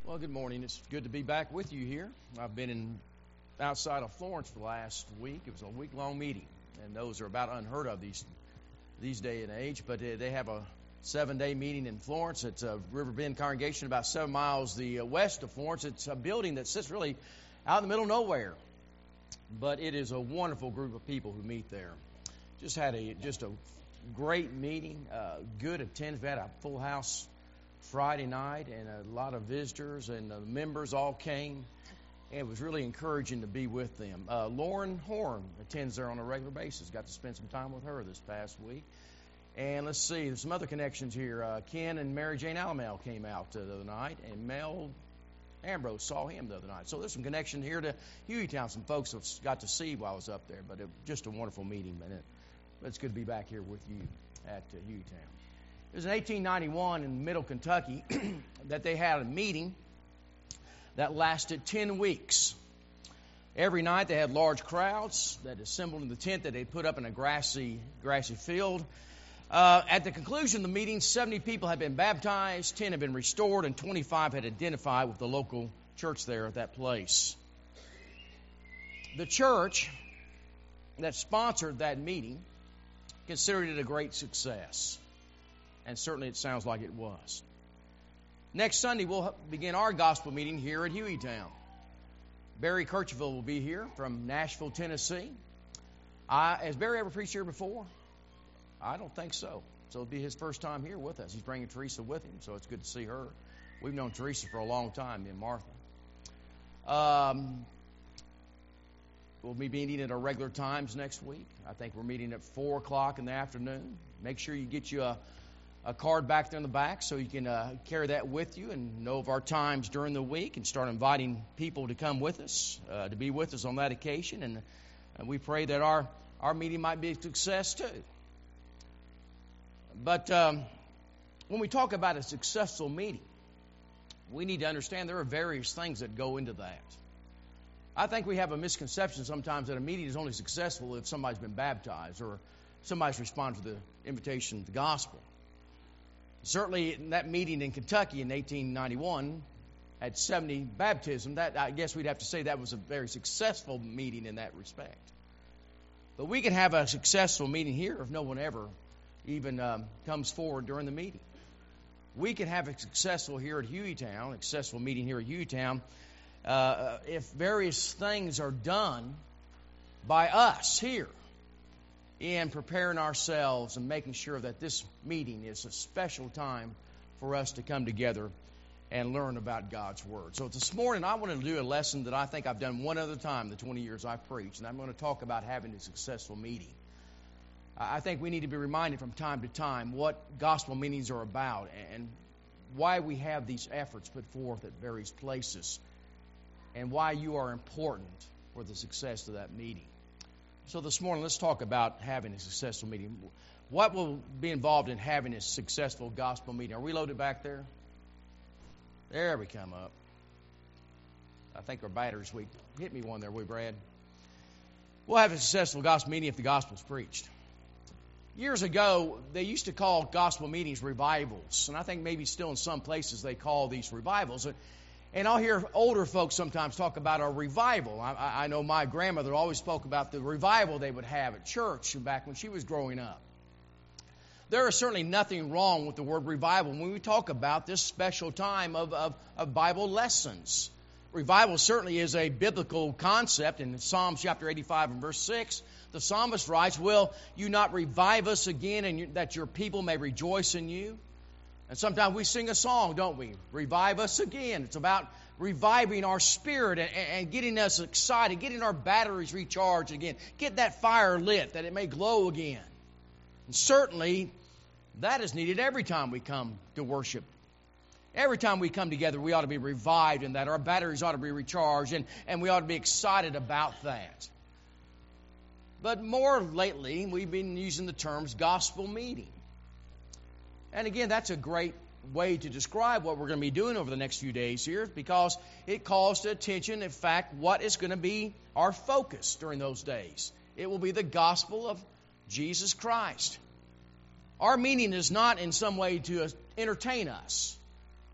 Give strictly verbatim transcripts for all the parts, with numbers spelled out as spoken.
Well, good morning. It's good to be back with you here. I've been in outside of Florence for the last week. It was a week-long meeting, and those are about unheard of these these day and age. But uh, they have a seven-day meeting in Florence. It's a River Bend congregation about seven miles the uh, west of Florence. It's a building that sits really out in the middle of nowhere, but it is a wonderful group of people who meet there. Just had a just a great meeting, uh, good attendance. We had a full house Friday night, and a lot of visitors and uh, members all came. And it was really encouraging to be with them. Uh, Lauren Horn attends there on a regular basis. Got to spend some time with her this past week. And let's see, there's some other connections here. Uh, Ken and Mary Jane Alamel came out uh, the other night, and Mel Ambrose saw him the other night. So there's some connection here to Hueytown. Some folks have got to see while I was up there, but it, just a wonderful meeting. But it, it's good to be back here with you at uh, Hueytown. It was in eighteen ninety-one in Middle Kentucky that they had a meeting that lasted ten weeks. Every night they had large crowds that assembled in the tent that they put up in a grassy grassy field. Uh, at the conclusion of the meeting, seventy people had been baptized, ten had been restored, and twenty-five had identified with the local church there at that place. The church that sponsored that meeting considered it a great success. And certainly it sounds like it was. Next Sunday, we'll begin our gospel meeting here at Hueytown. Barry Kirchville will be here from Nashville, Tennessee. I, has Barry ever preached here before? I don't think so. So it'll be his first time here with us. He's bringing Teresa with him, so it's good to see her. We've known Teresa for a long time, me and Martha. Um, we'll be meeting at our regular times next week. I think we're meeting at four o'clock in the afternoon. Make sure you get you a a card back there in the back so you can uh, carry that with you and know of our times during the week and start inviting people to come with us, uh, to be with us on that occasion. And, and we pray that our, our meeting might be a success too. But um, when we talk about a successful meeting, we need to understand there are various things that go into that. I think we have a misconception sometimes that a meeting is only successful if somebody's been baptized or somebody's responded to the invitation of the gospel. Certainly, in that meeting in Kentucky in eighteen ninety-one, at seventy baptism, that I guess we'd have to say that was a very successful meeting in that respect. But we can have a successful meeting here if no one ever even um, comes forward during the meeting. We can have a successful here at Hueytown, a successful meeting here at Hueytown, uh, if various things are done by us here in preparing ourselves and making sure that this meeting is a special time for us to come together and learn about God's Word. So this morning I want to do a lesson that I think I've done one other time the twenty years I've preached, and I'm going to talk about having a successful meeting. I think we need to be reminded from time to time what gospel meetings are about and why we have these efforts put forth at various places and why you are important for the success of that meeting. So this morning, let's talk about having a successful meeting. What will be involved in having a successful gospel meeting? Are we loaded back there? There we come up. I think our battery's weak. Hit me one there, will you, Brad? We'll have a successful gospel meeting if the gospel's preached. Years ago, they used to call gospel meetings revivals, and I think maybe still in some places they call these revivals. And I'll hear older folks sometimes talk about a revival. I, I know my grandmother always spoke about the revival they would have at church back when she was growing up. There is certainly nothing wrong with the word revival when we talk about this special time of, of, of Bible lessons. Revival certainly is a biblical concept. In Psalms chapter eighty-five and verse six, the psalmist writes, "Will you not revive us again, and you, that your people may rejoice in you?" And sometimes we sing a song, don't we? Revive us again. It's about reviving our spirit and, and getting us excited, getting our batteries recharged again, get that fire lit that it may glow again. And certainly, that is needed every time we come to worship. Every time we come together, we ought to be revived in that. Our batteries ought to be recharged, and, and we ought to be excited about that. But more lately, we've been using the terms gospel meeting. And again, that's a great way to describe what we're going to be doing over the next few days here because it calls to attention, in fact, what is going to be our focus during those days. It will be the gospel of Jesus Christ. Our meaning is not in some way to entertain us.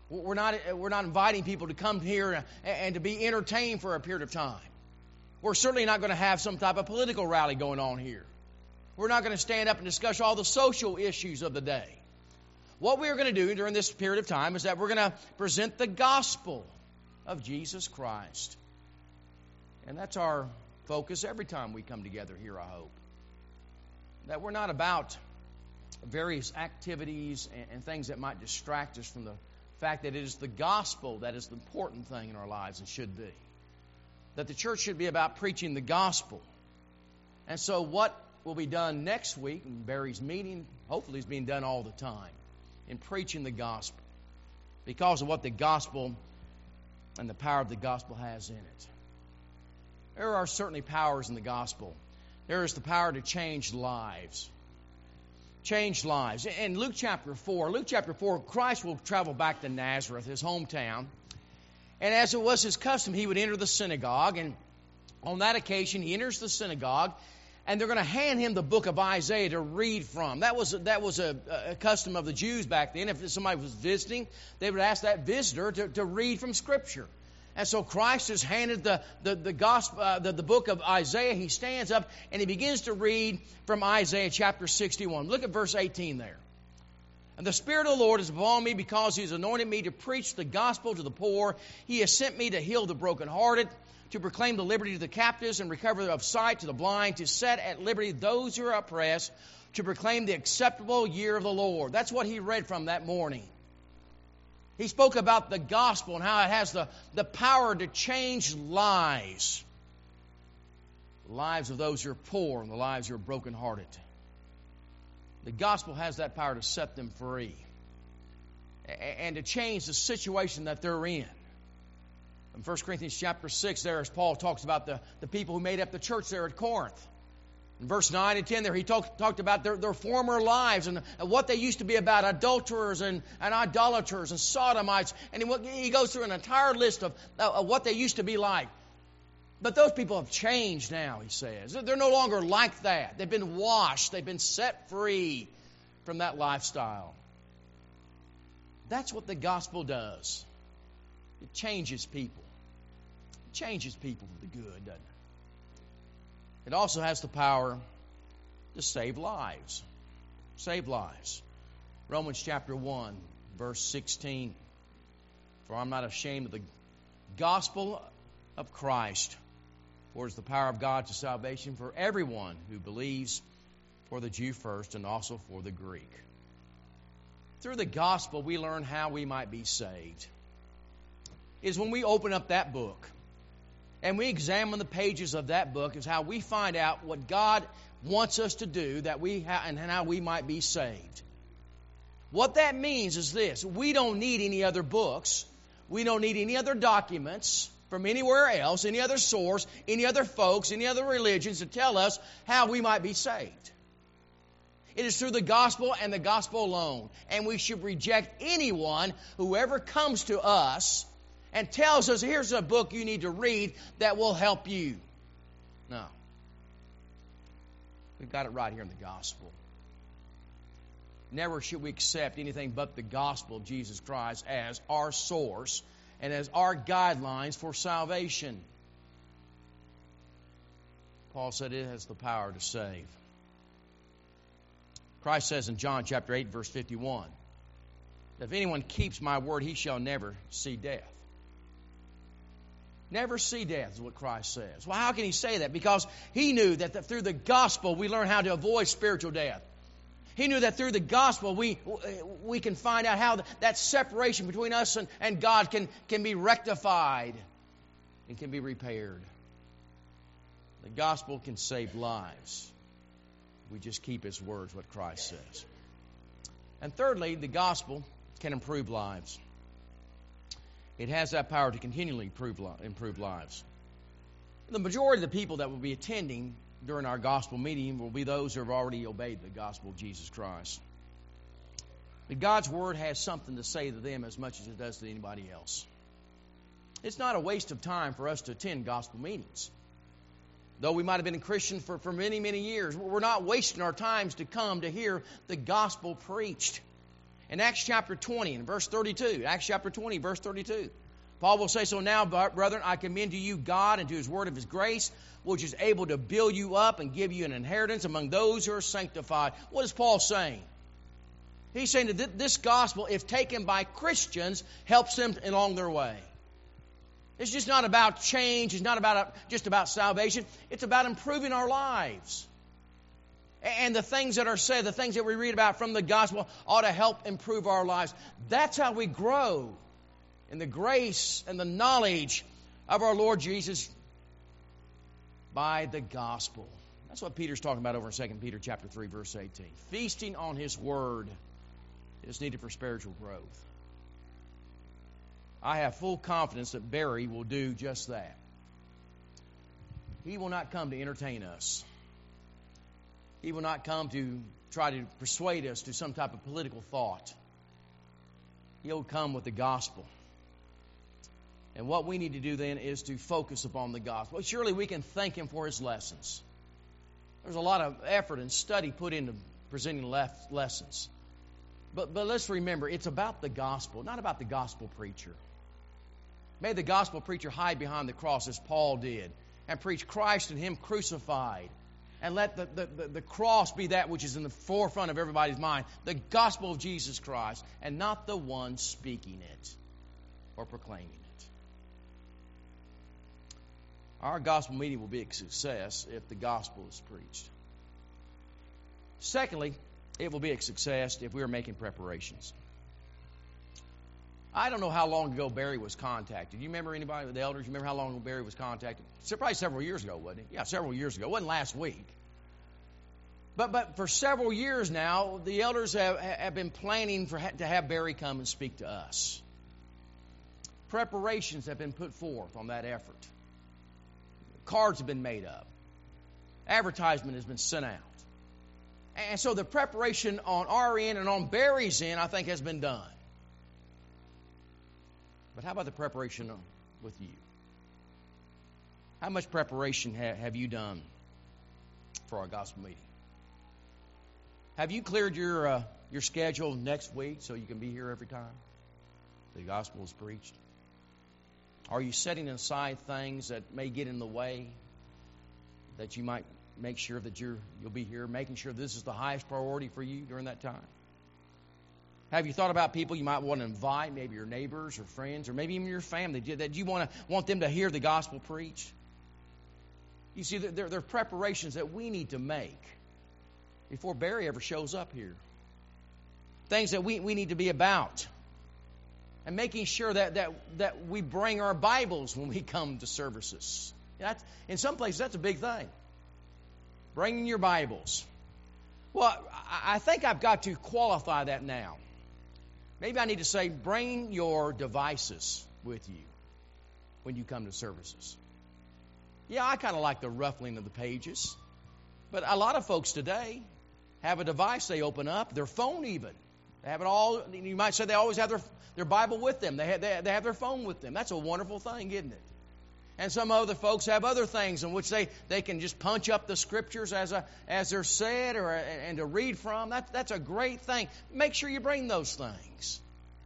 We're not, we're not inviting people to come here and to be entertained for a period of time. We're certainly not going to have some type of political rally going on here. We're not going to stand up and discuss all the social issues of the day. What we're going to do during this period of time is that we're going to present the gospel of Jesus Christ. And that's our focus every time we come together here, I hope. That we're not about various activities and, and things that might distract us from the fact that it is the gospel that is the important thing in our lives and should be. That the church should be about preaching the gospel. And so what will be done next week in Barry's meeting, hopefully is being done all the time, in preaching the gospel. Because of what the gospel and the power of the gospel has in it. There are certainly powers in the gospel. There is the power to change lives. Change lives. In Luke chapter four, Luke chapter four, Christ will travel back to Nazareth, his hometown. And as it was his custom, he would enter the synagogue. And on that occasion, he enters the synagogue, and they're going to hand him the book of Isaiah to read from. That was, that was a, a custom of the Jews back then. If somebody was visiting, they would ask that visitor to, to read from Scripture. And so Christ is handed the, the, the, gospel, uh, the, the book of Isaiah. He stands up and he begins to read from Isaiah chapter sixty-one. Look at verse eighteen there. And the Spirit of the Lord is upon me because He has anointed me to preach the gospel to the poor. He has sent me to heal the brokenhearted, to proclaim the liberty to the captives and recovery of sight to the blind, to set at liberty those who are oppressed, to proclaim the acceptable year of the Lord. That's what he read from that morning. He spoke about the gospel and how it has the, the power to change lives. The lives of those who are poor and the lives who are brokenhearted. The gospel has that power to set them free and to change the situation that they're in. In First Corinthians chapter six, there as Paul talks about the, the people who made up the church there at Corinth. In verse nine and ten there, he talk, talked about their, their former lives and, and what they used to be about, adulterers and, and idolaters and sodomites. And he, he goes through an entire list of, of what they used to be like. But those people have changed now, he says. They're no longer like that. They've been washed. They've been set free from that lifestyle. That's what the gospel does. It changes people. It changes people for the good, doesn't it? It also has the power to save lives. Save lives. Romans chapter one, verse sixteen. For I'm not ashamed of the gospel of Christ, for it is the power of God to salvation for everyone who believes, for the Jew first and also for the Greek. Through the gospel, we learn how we might be saved. It is when we open up that book and we examine the pages of that book is how we find out what God wants us to do that we ha- and how we might be saved. What that means is this. We don't need any other books. We don't need any other documents from anywhere else, any other source, any other folks, any other religions to tell us how we might be saved. It is through the gospel and the gospel alone. And we should reject anyone, whoever comes to us and tells us, here's a book you need to read that will help you. No. We've got it right here in the gospel. Never should we accept anything but the gospel of Jesus Christ as our source and as our guidelines for salvation. Paul said it has the power to save. Christ says in John chapter eight, verse fifty-one, that if anyone keeps my word, he shall never see death. Never see death is what Christ says. Well, how can he say that? Because he knew that the, through the gospel we learn how to avoid spiritual death. He knew that through the gospel we we can find out how that separation between us and, and God can, can be rectified and can be repaired. The gospel can save lives. We just keep His words, what Christ says. And thirdly, the gospel can improve lives. It has that power to continually improve, improve lives. The majority of the people that will be attending during our gospel meeting will be those who have already obeyed the gospel of Jesus Christ. But God's word has something to say to them as much as it does to anybody else. It's not a waste of time for us to attend gospel meetings. Though we might have been a Christian for, for many, many years, we're not wasting our times to come to hear the gospel preached. In Acts chapter twenty, in verse thirty-two, Acts chapter twenty, verse thirty-two, Paul will say, "So now, brethren, I commend to you God and to his word of his grace, which is able to build you up and give you an inheritance among those who are sanctified." What is Paul saying? He's saying that this gospel, if taken by Christians, helps them along their way. It's just not about change. It's not about just about salvation. It's about improving our lives. And the things that are said, the things that we read about from the gospel ought to help improve our lives. That's how we grow in the grace and the knowledge of our Lord Jesus by the gospel. That's what Peter's talking about over in Second Peter chapter three, verse eighteen. Feasting on his word is needed for spiritual growth. I have full confidence that Barry will do just that. He will not come to entertain us. He will not come to try to persuade us to some type of political thought. He'll come with the gospel. And what we need to do then is to focus upon the gospel. Surely we can thank him for his lessons. There's a lot of effort and study put into presenting left lessons. But, but let's remember, it's about the gospel, not about the gospel preacher. May the gospel preacher hide behind the cross as Paul did and preach Christ and him crucified. And let the, the, the, the cross be that which is in the forefront of everybody's mind. The gospel of Jesus Christ, and not the one speaking it or proclaiming it. Our gospel meeting will be a success if the gospel is preached. Secondly, it will be a success if we are making preparations. I don't know how long ago Barry was contacted. You remember anybody with the elders? You remember how long ago Barry was contacted? Probably several years ago, wasn't it? Yeah, several years ago. It wasn't last week. But but for several years now, the elders have, have been planning for to have Barry come and speak to us. Preparations have been put forth on that effort. Cards have been made up. Advertisement has been sent out. And so the preparation on our end and on Barry's end, I think, has been done. But how about the preparation with you? How much preparation ha- have you done for our gospel meeting? Have you cleared your uh, your schedule next week so you can be here every time the gospel is preached? Are you setting aside things that may get in the way that you might make sure that you're you'll be here, making sure this is the highest priority for you during that time? Have you thought about people you might want to invite, maybe your neighbors or friends, or maybe even your family, that you want to want them to hear the gospel preached? You see, there, there are preparations that we need to make before Barry ever shows up here. Things that we, we need to be about. And making sure that, that, that we bring our Bibles when we come to services. That's, in some places, that's a big thing. Bringing your Bibles. Well, I, I think I've got to qualify that now. Maybe I need to say, bring your devices with you when you come to services. Yeah, I kind of like the ruffling of the pages. But a lot of folks today have a device they open up, their phone even. They have it all. You might say they always have their, their Bible with them. They have, they, they have their phone with them. That's a wonderful thing, isn't it? And some other folks have other things in which they, they can just punch up the scriptures as a as they're said or and to read from. That, that's a great thing. Make sure you bring those things.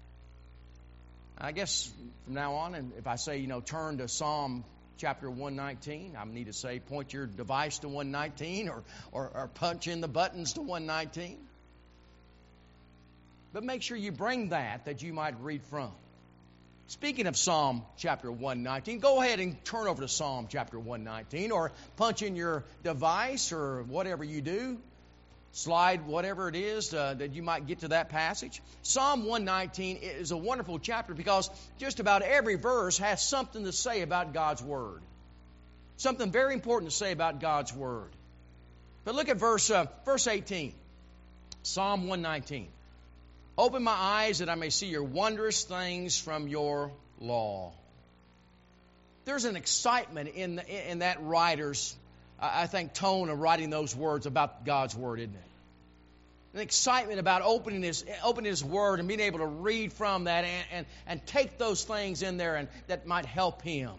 I guess from now on, and if I say, you know, turn to Psalm chapter one nineteen, I need to say point your device to one nineteen or, or, or punch in the buttons to one nineteen. But make sure you bring that that you might read from. Speaking of Psalm chapter one nineteen, go ahead and turn over to Psalm chapter one nineteen or punch in your device or whatever you do. Slide whatever it is uh, that you might get to that passage. Psalm one nineteen is a wonderful chapter because just about every verse has something to say about God's Word. Something very important to say about God's Word. But look at verse, uh, verse eighteen. Psalm one nineteen. Open my eyes that I may see your wondrous things from your law. There's an excitement in the, in that writer's, I think, tone of writing those words about God's Word, isn't it? An excitement about opening His, opening His Word and being able to read from that and, and, and take those things in there and that might help him.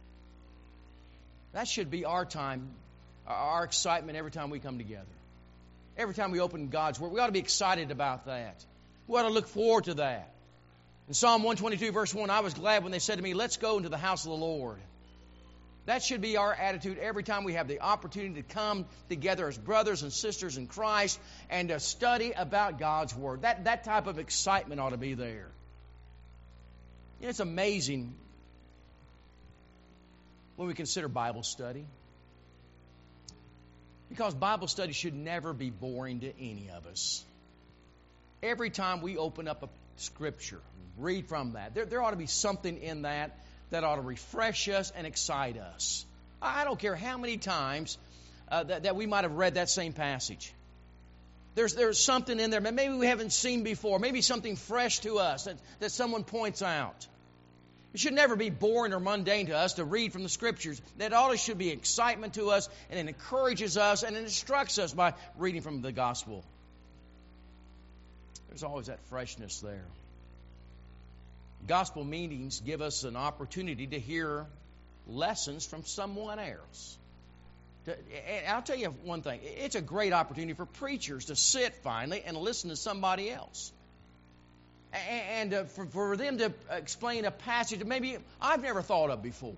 That should be our time, our excitement every time we come together. Every time we open God's Word, we ought to be excited about that. We ought to look forward to that. In Psalm one twenty-two, verse one, I was glad when they said to me, let's go into the house of the Lord. That should be our attitude every time we have the opportunity to come together as brothers and sisters in Christ and to study about God's Word. That, that type of excitement ought to be there. You know, it's amazing when we consider Bible study. Because Bible study should never be boring to any of us. Every time we open up a Scripture, read from that, there, there ought to be something in that that ought to refresh us and excite us. I don't care how many times uh, that, that we might have read that same passage. There's, there's something in there that maybe we haven't seen before, maybe something fresh to us that, that someone points out. It should never be boring or mundane to us to read from the Scriptures. That always should be excitement to us, and it encourages us and it instructs us by reading from the Gospel. There's always that freshness there. Gospel meetings give us an opportunity to hear lessons from someone else. And I'll tell you one thing. It's a great opportunity for preachers to sit finally and listen to somebody else. And for, for them to explain a passage that maybe I've never thought of before.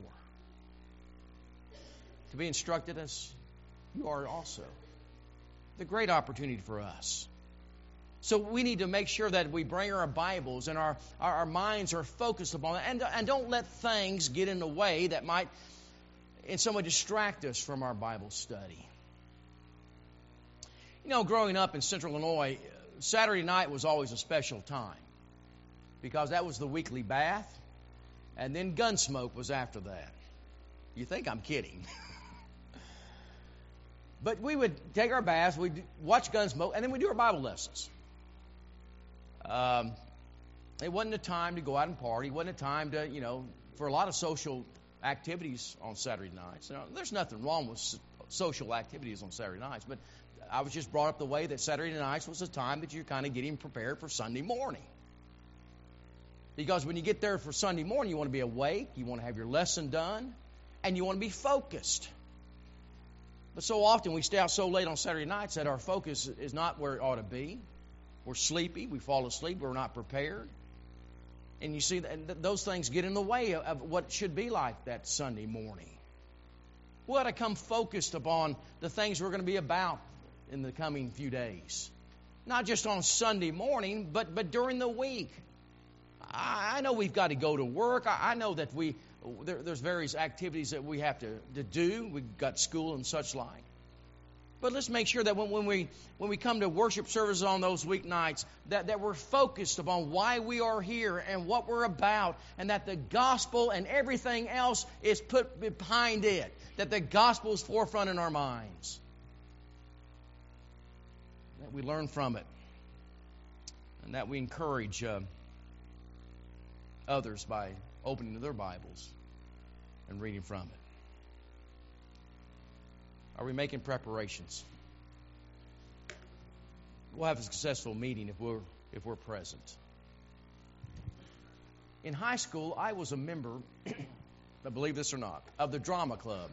To be instructed as you are also. It's a great opportunity for us. So we need to make sure that we bring our Bibles and our, our, our minds are focused upon it. And, and don't let things get in the way that might in some way distract us from our Bible study. You know, growing up in Central Illinois, Saturday night was always a special time. Because that was the weekly bath. And then Gunsmoke was after that. You think I'm kidding. But we would take our baths, we'd watch Gunsmoke, and then we'd do our Bible lessons. Um, it wasn't a time to go out and party. It wasn't a time to, you know, for a lot of social activities on Saturday nights. Now, there's nothing wrong with social activities on Saturday nights, but I was just brought up the way that Saturday nights was a time that you're kind of getting prepared for Sunday morning. Because when you get there for Sunday morning, you want to be awake, you want to have your lesson done, and you want to be focused. But so often we stay out so late on Saturday nights that our focus is not where it ought to be. We're sleepy, we fall asleep, we're not prepared. And you see, that those things get in the way of what it should be like that Sunday morning. We ought to come focused upon the things we're going to be about in the coming few days. Not just on Sunday morning, but, but during the week. I know we've got to go to work. I know that we there, there's various activities that we have to, to do. We've got school and such like. But let's make sure that when, when we when we come to worship services on those weeknights, that, that we're focused upon why we are here and what we're about, and that the gospel and everything else is put behind it. That the gospel is forefront in our minds. That we learn from it. And that we encourage uh, others by opening their Bibles and reading from it. Are we making preparations? We'll have a successful meeting if we're if we're present. In high school, I was a member, believe this or not, of the drama club.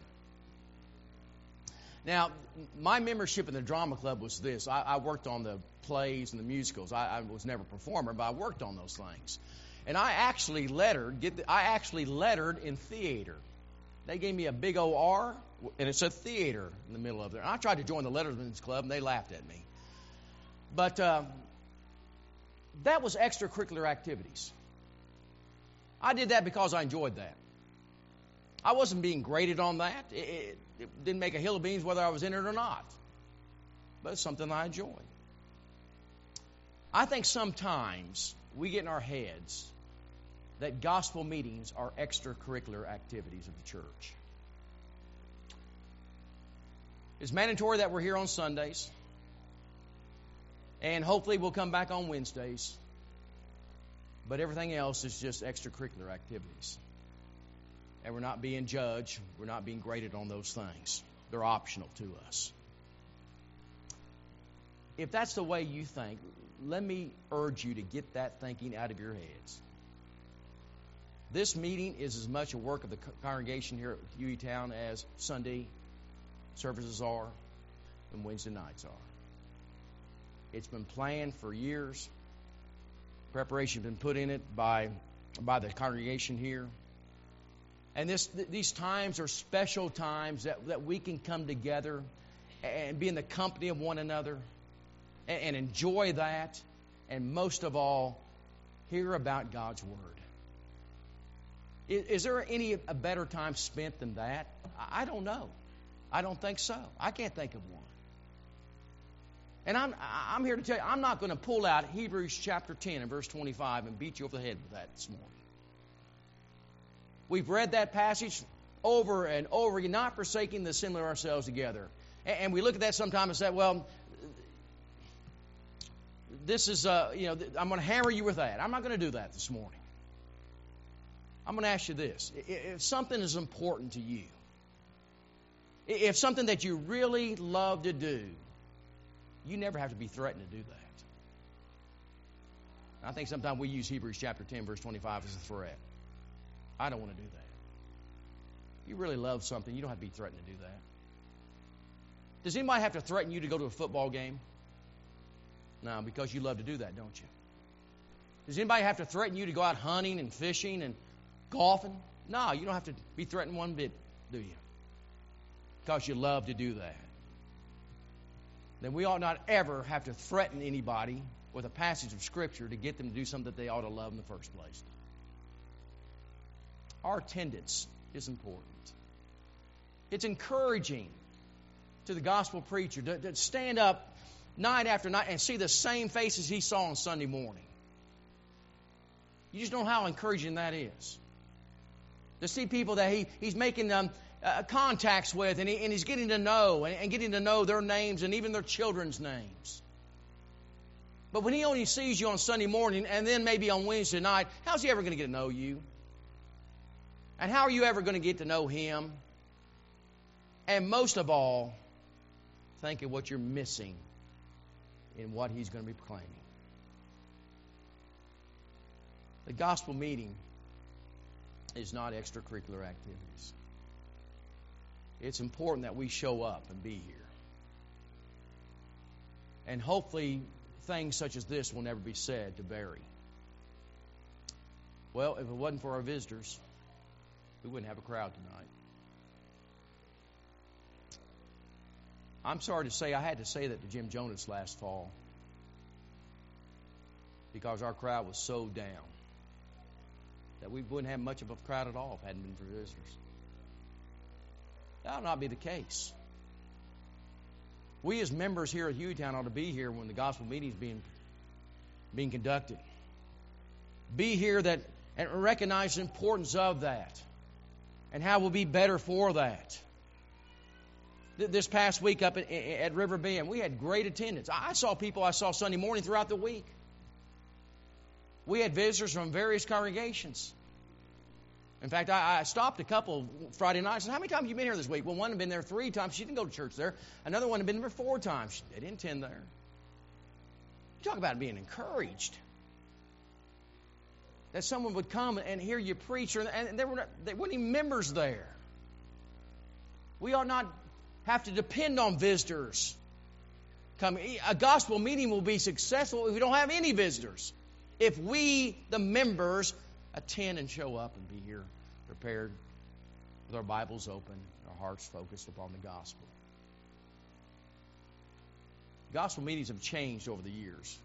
Now, my membership in the drama club was this. I, I worked on the plays and the musicals. I, I was never a performer, but I worked on those things. And I actually lettered, get the, I actually lettered in theater. They gave me a big O R, and it said theater in the middle of there. And I tried to join the Letterman's Club, and they laughed at me. But uh, that was extracurricular activities. I did that because I enjoyed that. I wasn't being graded on that. It, it, it didn't make a hill of beans whether I was in it or not. But it's something I enjoyed. I think sometimes we get in our heads that gospel meetings are extracurricular activities of the church. It's mandatory that we're here on Sundays. And hopefully we'll come back on Wednesdays. But everything else is just extracurricular activities. And we're not being judged. We're not being graded on those things. They're optional to us. If that's the way you think, let me urge you to get that thinking out of your heads. This meeting is as much a work of the congregation here at Hueytown as Sunday services are and Wednesday nights are. It's been planned for years. Preparation has been put in it by, by the congregation here. And this, th- these times are special times that, that we can come together and be in the company of one another and, and enjoy that. And most of all, hear about God's Word. Is, is there any a better time spent than that? I, I don't know. I don't think so. I can't think of one. And I'm I'm here to tell you, I'm not going to pull out Hebrews chapter ten and verse twenty-five and beat you over the head with that this morning. We've read that passage over and over again, not forsaking the assembly of ourselves together. And, and we look at that sometimes and say, well, this is, uh, you know, I'm going to hammer you with that. I'm not going to do that this morning. I'm going to ask you this. If something is important to you, if something that you really love to do, you never have to be threatened to do that. I think sometimes we use Hebrews chapter ten, verse twenty-five as a threat. I don't want to do that. You really love something, you don't have to be threatened to do that. Does anybody have to threaten you to go to a football game? No, because you love to do that, don't you? Does anybody have to threaten you to go out hunting and fishing and golfing? No, you don't have to be threatened one bit, do you? Because you love to do that. Then we ought not ever have to threaten anybody with a passage of Scripture to get them to do something that they ought to love in the first place. Our attendance is important. It's encouraging to the gospel preacher to, to stand up night after night and see the same faces he saw on Sunday morning. You just know how encouraging that is. To see people that he, he's making um, uh, contacts with and, he, and he's getting to know and, and getting to know their names and even their children's names. But when he only sees you on Sunday morning and then maybe on Wednesday night, how's he ever going to get to know you? And how are you ever going to get to know him? And most of all, think of what you're missing in what he's going to be proclaiming. The gospel meeting is not extracurricular activities. It's important that we show up and be here. And hopefully things such as this will never be said to Barry. Well, if it wasn't for our visitors, we wouldn't have a crowd tonight. I'm sorry to say I had to say that to Jim Jonas last fall because our crowd was so down that we wouldn't have much of a crowd at all if it hadn't been for visitors. That will not be the case. We as members here at Hueytown ought to be here when the gospel meeting is being, being conducted. Be here that and recognize the importance of that and how we'll be better for that. This past week up at, at River Bend, we had great attendance. I saw people I saw Sunday morning throughout the week. We had visitors from various congregations. In fact, I, I stopped a couple Friday nights and said, how many times have you been here this week? Well, one had been there three times. She didn't go to church there. Another one had been there four times. They didn't attend there. You talk about being encouraged. That someone would come and hear you preach, and there, were, there weren't even members there. We ought not have to depend on visitors coming. A gospel meeting will be successful if we don't have any visitors. If we, the members, attend and show up and be here prepared with our Bibles open, our hearts focused upon the gospel. Gospel meetings have changed over the years.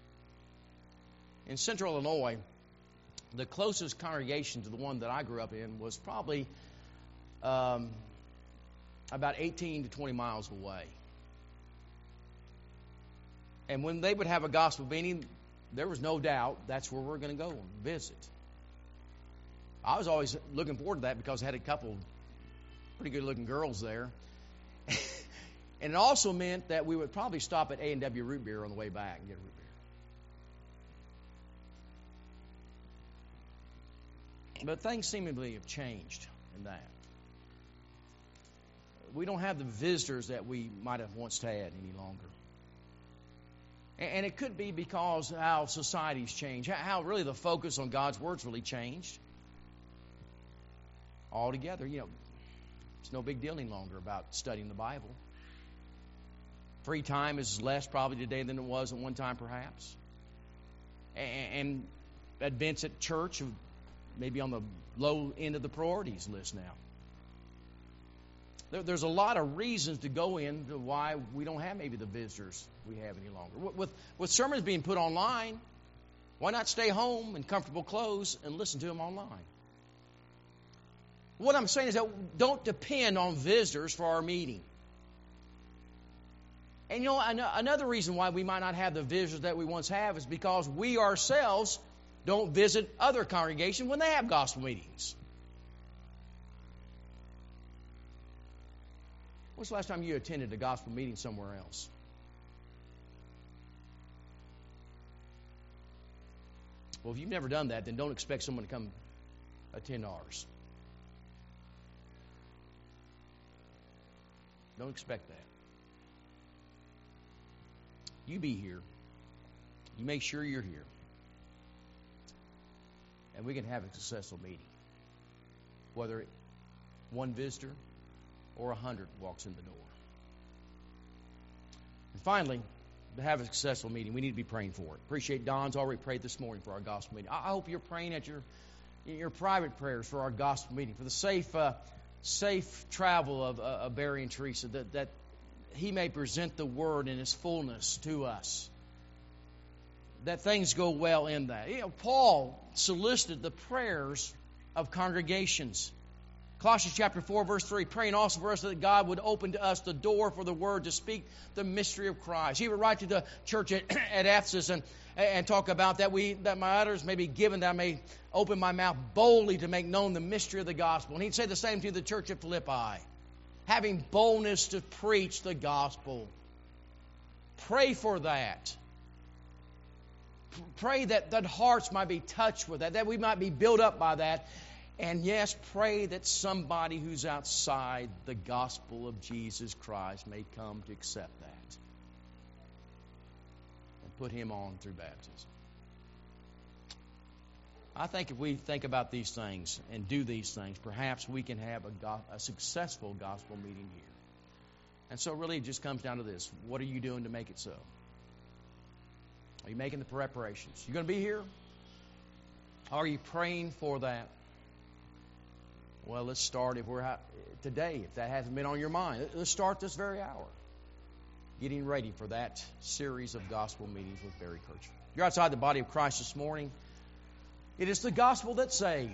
In Central Illinois, the closest congregation to the one that I grew up in was probably um, about eighteen to twenty miles away. And when they would have a gospel meeting, there was no doubt that's where we're going to go and visit. I was always looking forward to that because I had a couple pretty good-looking girls there. And it also meant that we would probably stop at A and W Root Beer on the way back and get a root beer. But things seemingly have changed in that. We don't have the visitors that we might have once had any longer. And it could be because how society's changed, how really the focus on God's Word's really changed. Altogether, you know, it's no big deal any longer about studying the Bible. Free time is less probably today than it was at one time perhaps. and events at church are maybe on the low end of the priorities list now. There, there's a lot of reasons to go into why we don't have maybe the visitors we have any longer. With, with, with sermons being put online, why not stay home in comfortable clothes and listen to them online? What I'm saying is that don't depend on visitors for our meeting. And you know, another reason why we might not have the visitors that we once have is because we ourselves don't visit other congregations when they have gospel meetings. When's the last time you attended a gospel meeting somewhere else? Well, if you've never done that, then don't expect someone to come attend ours. Don't expect that. You be here. You make sure you're here. And we can have a successful meeting. Whether one visitor or a hundred walks in the door. And finally, to have a successful meeting, we need to be praying for it. Appreciate Don's already prayed this morning for our gospel meeting. I hope you're praying at your your private prayers for our gospel meeting, for the safe uh, safe travel of, uh, of Barry and Teresa, that, that he may present the word in its fullness to us. That things go well in that. You know, Paul solicited the prayers of congregations. Colossians chapter four, verse three, praying also for us that God would open to us the door for the word to speak the mystery of Christ. He would write to the church at, at Ephesus and, and talk about that we that my utterance may be given, that I may open my mouth boldly to make known the mystery of the gospel. And he'd say the same to the church at Philippi, having boldness to preach the gospel. Pray for that. Pray that, that hearts might be touched with that, that we might be built up by that. And yes, pray that somebody who's outside the gospel of Jesus Christ may come to accept that and put him on through baptism. I think if we think about these things and do these things, perhaps we can have a, go- a successful gospel meeting here. And so really it just comes down to this. What are you doing to make it so? Are you making the preparations? You going to be here? Are you praying for that? Well, let's start if we're today, if that hasn't been on your mind. Let's start this very hour, getting ready for that series of gospel meetings with Barry Kirchhoff. You're outside the body of Christ this morning. It is the gospel that saves.